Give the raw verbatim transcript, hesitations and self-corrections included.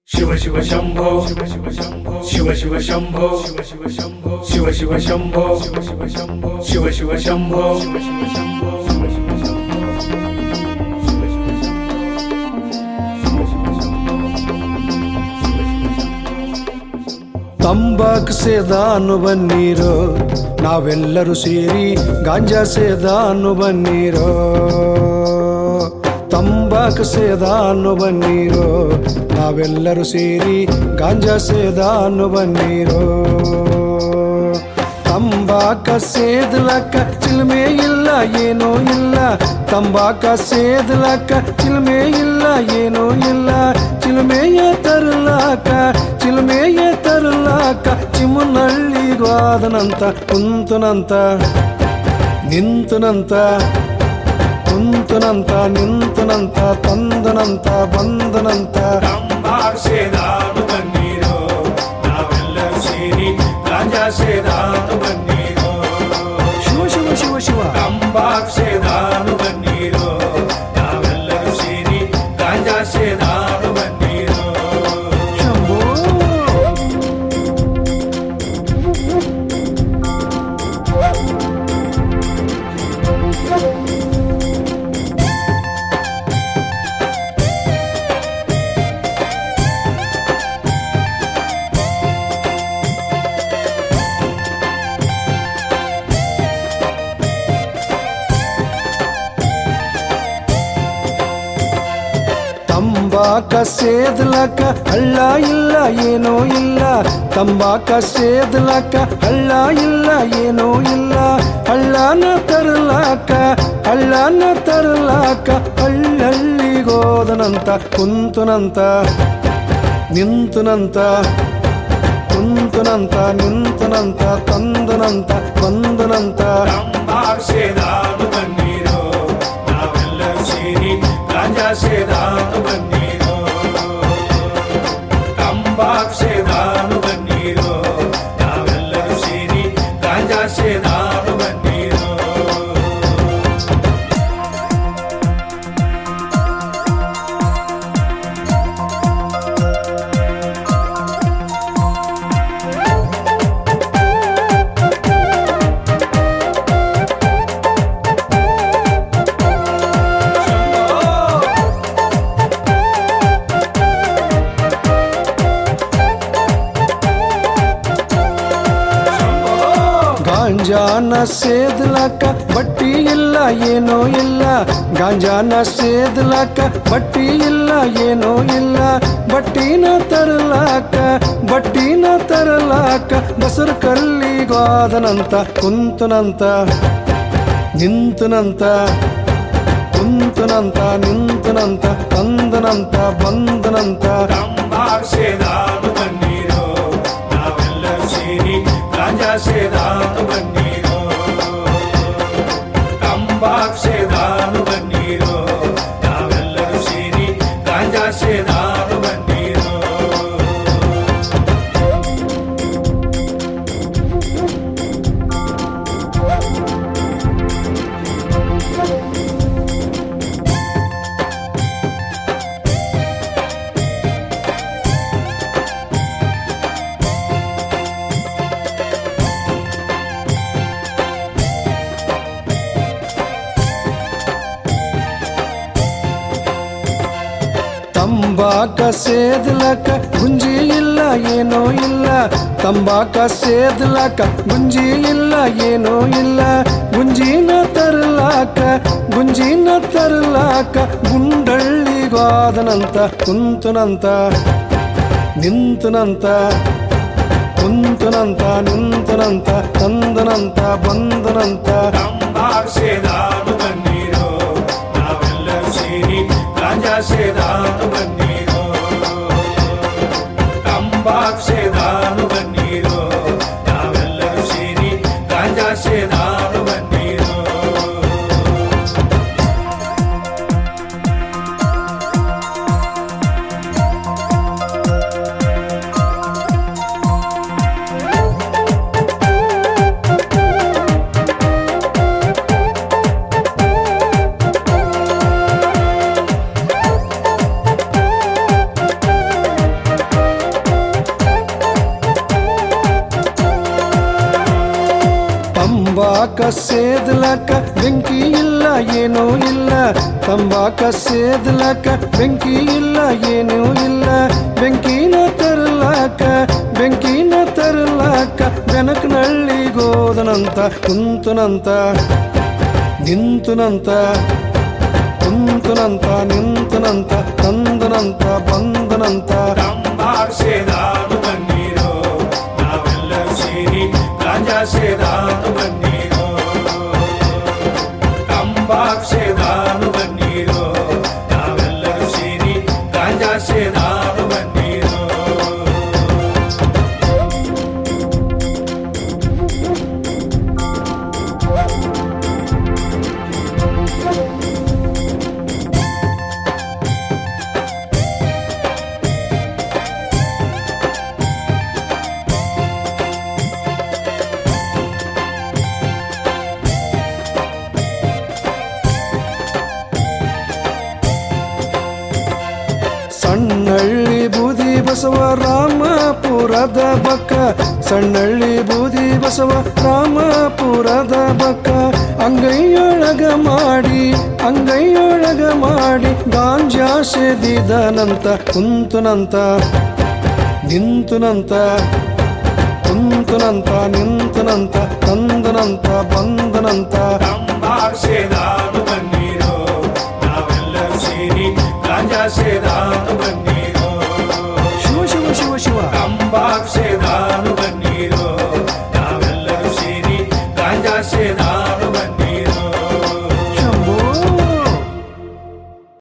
ಶಿವ ಶಿವ ಶಂಭೋ ಶಿವ ಶಿವ ಶಂಭೋ ಶಿವ ಶಿವ ಶಂಭೋ ಶಿವ ಶಿವ ಶಂಭೋ ಶಿವ ಶಿವ ಶಂಭೋ ಶಿವ ಶಿವ ಶಂಭೋ ಶಿವ ಶಿವ ಶಂಭೋ ಶಿವ ಶಿವ ಶಂಭೋ ತಂಬಾಕು ಸೇದಾನು ಬನ್ನೀರೋ ನಾವೆಲ್ಲರೂ ಸೇರಿ ಗಾಂಜಾ ಸೇದಾನು ಬನ್ನೀರೋ ತಂಬಾಕು ಸೇದಾನು ಬನ್ನೀರೋ ನಾವೆಲ್ಲರೂ ಸೇರಿ ಗಾಂಜಾ ಸೇದಾನು ಬನ್ನೀರೋ ತಂಬಾಕ ಸೇದಲಕ್ಕ ಚಿಲ್ಮೆ ಇಲ್ಲ ಏನೂ ಇಲ್ಲ ತಂಬಾಕ ಸೇದಲಕ್ಕ ಚಿಲ್ಮೆ ಇಲ್ಲ ಏನೂ ಇಲ್ಲ ಚಿಲ್ಮೆಯ ತರಲಾಕ ಚಿಲ್ಮೆಯ ತರಲಾಕ ಚಿಮ್ಮನಳ್ಳಿಗಾದನಂತ ಕುಂತನಂತ ನಿಂತನಂತ ಕುಂತನಂತ ನಿಂತನಂತ ತಂದನಂತ ಬಂದನಂತ ತಂಬಾಕು ಸೇದಾನು ಬನ್ನೀರೋ ನಾವೆಲ್ಲರೂ ಸೇರಿ ಗಾಂಜಾ ಸೇದಾನು ಬನ್ನೀರೋ ಶಿವ ಶಿವ ಶಿವ ಶಿವ ತಂಬಾಕು ಸೇದಾನು ಬನ್ನೀರೋ ನಾವೆಲ್ಲರೂ ಸೇರಿ ಗಾಂಜಾ ಸೇದಾನು ಬನ್ನೀರೋ ಶಂಭೋ ತಂಬಾಕ ಸೇದಲಕ ಹಳ್ಳ ಇಲ್ಲ ಏನೋ ಇಲ್ಲ ತಂಬಾಕ ಸೇದಲಕ ಹಳ್ಳ ಇಲ್ಲ ಏನೋ ಇಲ್ಲ ಹಳ್ಳನ ತರಲಾಕ ಹಳ್ಳನ ತರಲಾಕ ಹಳ್ಳಳ್ಳಿಗೋದನಂತ ಕುಂತನಂತ ನಿಂತನಂತ ಕುಂತನಂತ ನಿಂತನಂತ ತಂದನಂತ ಬಂದನಂತ ತಂಬಾಕು ಸೇದಾನು ಬನ್ನೀರೋ ನಾವೆಲ್ಲರೂ ಸೇರಿ ಗಾಂಜಾ ಸೇದಾನು ಬನ್ನೀರೋ ತಂಬಾಕು ಸೇದಾನು ಬನ್ನೀರೋ ನಾವೆಲ್ಲರೂ ಸೇರಿ ಗಾಂಜಾ ಸೇದಾನು ಬನ್ನೀರೋ ಗಾಂಜಾನ ಸೇದಲಕ ಬಟ್ಟಿ ಇಲ್ಲ ಏನೋ ಇಲ್ಲ ಗಾಂಜಾನ ಸೇದಲಕ ಬಟ್ಟಿ ಇಲ್ಲ ಏನೋ ಇಲ್ಲ ಬಟ್ಟಿನ ತರಲಾಕ ಬಟ್ಟಿನ ತರಲಾಕ ಬಸರ ಕಲ್ಲಿಗಾದನಂತ ಕುಂತನಂತ ನಿಂತನಂತ ಕುಂತನಂತ ನಿಂತನಂತ ತಂದನಂತ ಬಂದನಂತ ತಂಬಾಕು ಸೇದಾನು ಬನ್ನೀರೋ ನಾವೆಲ್ಲರೂ ಸೇರಿ ಗಾಂಜಾ ಸೇದಾನು ಬನ್ನೀರೋ ತಂಬಾಕು ಸೇದಾನು ಬನ್ನೀರೋ ನಾವೆಲ್ಲರೂ ಸೇರಿ ಗಾಂಜಾ ಸೇದಾನು ಬನ್ನೀರೋ ತಂಬಾಕ ಸೇದಲಕ ಗುಂಜಿ ಇಲ್ಲ ಏನೋ ಇಲ್ಲ ತಂಬಾಕ ಸೇದಲಕ ಗುಂಜಿ ಇಲ್ಲ ಏನೋ ಇಲ್ಲ ಗುಂಜಿನ ತರಲಾಕ ಗುಂಜಿನ ತರಲಾಕ ಗುಂಡಳ್ಳಿಗಾದನಂತ ಕುಂತನಂತ ನಿಂತನಂತ ಕುಂತನಂತ ನಿಂತನಂತ ತಂದನಂತ ಬಂದನಂತ ತಂಬಾಕು ಸೇದಾನು ಬನ್ನೀರೋ ನಾವೆಲ್ಲರೂ ಸೇರಿ ಗಾಂಜಾ ಸೇದಾನು ಬನ್ನೀರೋ ತಂಬಾಕು ಸೇದಾನು ಬನ್ನೀರೋ ನಾವೆಲ್ಲರೂ ಸೇರಿ ಗಾಂಜಾ ಸೇದಾನು ಬನ್ನೀರೋ ತಂಬಾಕ ಸೇದ್ಲಕ ಬೆಂಕಿ ಇಲ್ಲ ಏನೂ ಇಲ್ಲ, ತಂಬಾಕ ಸೇದ್ಲಕ ಬೆಂಕಿ ಇಲ್ಲ ಏನೂ ಇಲ್ಲ. ಬೆಂಕಿನ ತರಲಾಕ ಬೆಂಕಿನ ತರಲಾಕ ಬೆನಕನಳ್ಳಿಗೋದನಂತ, ಕುಂತನಂತ ನಿಂತನಂತ, ಕುಂತನಂತ ನಿಂತನಂತ, ತಂದನಂತ ಬಂದನಂತ. ತಂಬಾಕ ಸೇದಾನು ಬನ್ನಿರೋ ನಾವೆಲ್ಲರೂ ಸೇರಿ ಗಾಂಜಾ ಸೇದಾನು ಬನ್ನಿರೋ, ತಂಬಾಕ ಸೇದಾನು ಬನ್ನಿರೋ ನಾವೆಲ್ಲರೂ ಸೇರಿ ಗಾಂಜಾ ಸೇದಾನು ಬನ್ನಿರೋ. ಸಣ್ಣಳ್ಳಿ ಬೂದಿ ಬಸವ ರಾಮಪುರದ ಬಕ್ಕ, ಸಣ್ಣಳ್ಳಿ ಬೂದಿ ಬಸವ ರಾಮಪುರದ ಬಕ್ಕ. ಅಂಗೈಯೊಳಗ ಮಾಡಿ ಅಂಗೈಯೊಳಗ ಮಾಡಿ ಗಾಂಜಾ ಸೇದಿದನಂತ, ಕುಂತನಂತ ನಿಂತನಂತ, ಕುಂತನಂತ ನಿಂತನಂತ, ತಂದನಂತ ಬಂದನಂತ. ತಂಬಾಕ ಸೇದಾನು ಬನ್ನಿರೋ ನಾವೆಲ್ಲರೂ ಸೇರಿ ಗಾಂಜಾ ಸೇದಾನು ಬನ್ನಿರೋ.